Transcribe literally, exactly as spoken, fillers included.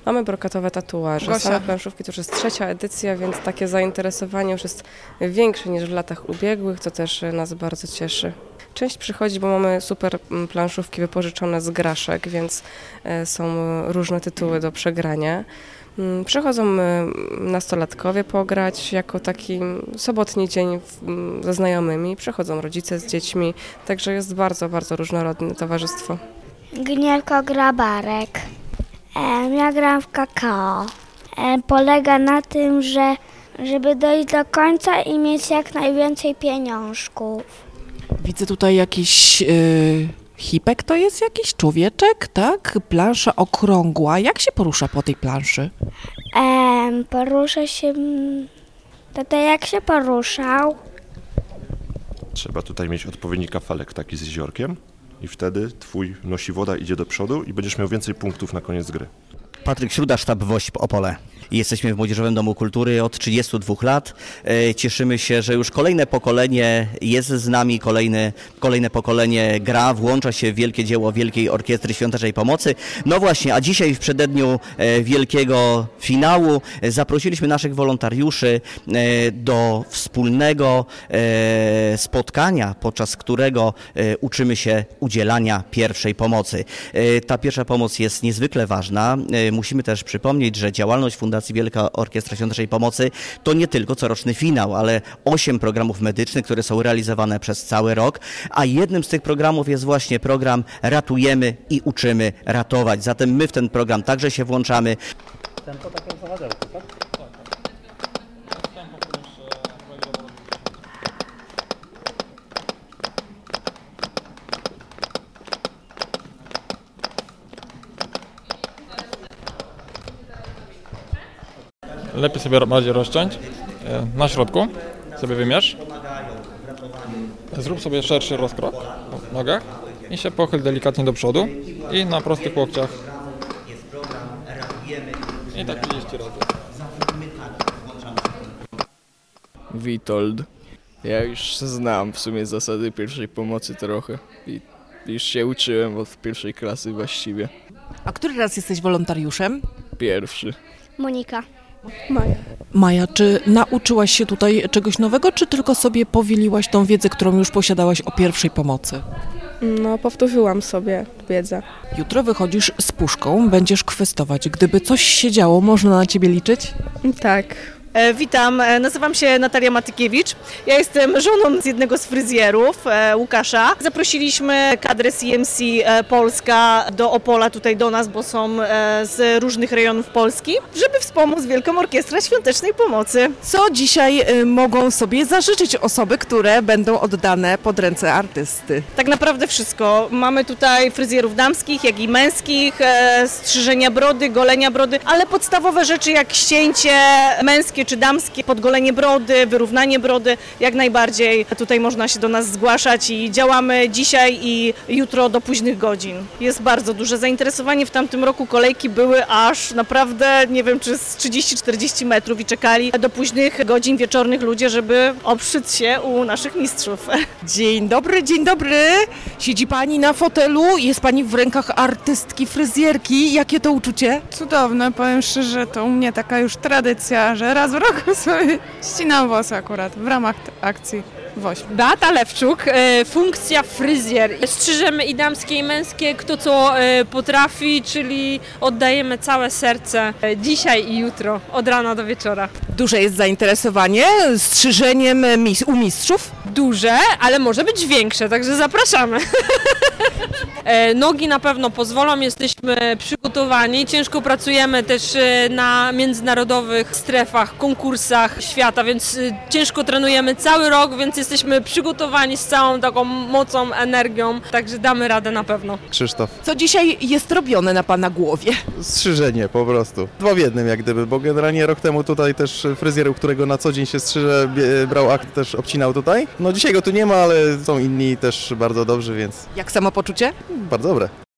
Mamy brokatowe tatuaże. Gosia. Same planszówki to już jest trzecia edycja, więc takie zainteresowanie już jest większe niż w latach ubiegłych, co też nas bardzo cieszy. Część przychodzi, bo mamy super planszówki wypożyczone z graszek, więc są różne tytuły do przegrania. Przychodzą nastolatkowie pograć jako taki sobotni dzień ze znajomymi, przychodzą rodzice z dziećmi, także jest bardzo, bardzo różnorodne towarzystwo. Gnielko Grabarek. E, ja gram w kakao. E, polega na tym, że żeby dojść do końca i mieć jak najwięcej pieniążków. Widzę tutaj jakiś yy, hipek, to jest jakiś człowieczek, tak? Plansza okrągła. Jak się porusza po tej planszy? E, porusza się... Tata jak się poruszał? Trzeba tutaj mieć odpowiedni kafelek taki z jeziorkiem i wtedy twój nosiwoda idzie do przodu i będziesz miał więcej punktów na koniec gry. Patryk Śruda, sztab WOŚP Opole. Jesteśmy w Młodzieżowym Domu Kultury od trzydziestu dwóch lat. Cieszymy się, że już kolejne pokolenie jest z nami, kolejne, kolejne pokolenie gra, włącza się w wielkie dzieło Wielkiej Orkiestry Świątecznej Pomocy. No właśnie, a dzisiaj w przededniu wielkiego finału zaprosiliśmy naszych wolontariuszy do wspólnego spotkania, podczas którego uczymy się udzielania pierwszej pomocy. Ta pierwsza pomoc jest niezwykle ważna. Musimy też przypomnieć, że działalność Fundacji Wielka Orkiestra Świątecznej Pomocy to nie tylko coroczny finał, ale osiem programów medycznych, które są realizowane przez cały rok, a jednym z tych programów jest właśnie program Ratujemy i uczymy ratować. Zatem my w ten program także się włączamy. Lepiej sobie bardziej rozciąć, na środku sobie wymierz, zrób sobie szerszy rozkrok w nogach i się pochyl delikatnie do przodu i na prostych łokciach i tak trzydzieści razy. Witold. Ja już znam w sumie zasady pierwszej pomocy trochę i już się uczyłem od pierwszej klasy właściwie. A który raz jesteś wolontariuszem? Pierwszy. Monika. Maja. Maja, czy nauczyłaś się tutaj czegoś nowego, czy tylko sobie powieliłaś tą wiedzę, którą już posiadałaś o pierwszej pomocy? No, powtórzyłam sobie wiedzę. Jutro wychodzisz z puszką, będziesz kwestować. Gdyby coś się działo, można na ciebie liczyć? Tak. E, witam, e, nazywam się Natalia Matykiewicz. Ja jestem żoną z jednego z fryzjerów, e, Łukasza. Zaprosiliśmy kadrę C M C e, Polska do Opola, tutaj do nas, bo są e, z różnych rejonów Polski, żeby wspomóc Wielką Orkiestrę Świątecznej Pomocy. Co dzisiaj y, mogą sobie zażyczyć osoby, które będą oddane pod ręce artysty? Tak naprawdę wszystko. Mamy tutaj fryzjerów damskich, jak i męskich, e, strzyżenia brody, golenia brody, ale podstawowe rzeczy jak ścięcie męskie czy damskie, podgolenie brody, wyrównanie brody, jak najbardziej tutaj można się do nas zgłaszać i działamy dzisiaj i jutro do późnych godzin. Jest bardzo duże zainteresowanie, w tamtym roku kolejki były aż naprawdę, nie wiem czy z trzydzieści czterdzieści metrów i czekali do późnych godzin wieczornych ludzie, żeby oprzeć się u naszych mistrzów. Dzień dobry, dzień dobry. Siedzi pani na fotelu, jest pani w rękach artystki, fryzjerki. Jakie to uczucie? Cudowne, powiem szczerze, to u mnie taka już tradycja, że raz w roku sobie ścinam włosy akurat w ramach akcji WOŚP. Beata Lewczuk, e, funkcja fryzjer. Strzyżemy i damskie i męskie, kto co e, potrafi, czyli oddajemy całe serce e, dzisiaj i jutro, od rana do wieczora. Duże jest zainteresowanie strzyżeniem mis- u mistrzów? Duże, ale może być większe, także zapraszamy. e, nogi na pewno pozwolą, jesteśmy przygotowani, ciężko pracujemy też e, na międzynarodowych strefach, konkursach świata, więc e, ciężko trenujemy cały rok, więc jesteśmy przygotowani z całą taką mocą, energią, także damy radę na pewno. Krzysztof. Co dzisiaj jest robione na pana głowie? Strzyżenie po prostu. Dwa w jednym jak gdyby, bo generalnie rok temu tutaj też fryzjer, u którego na co dzień się strzyże, brał akt, też obcinał tutaj. No dzisiaj go tu nie ma, ale są inni też bardzo dobrzy, więc... Jak samopoczucie? Bardzo dobre.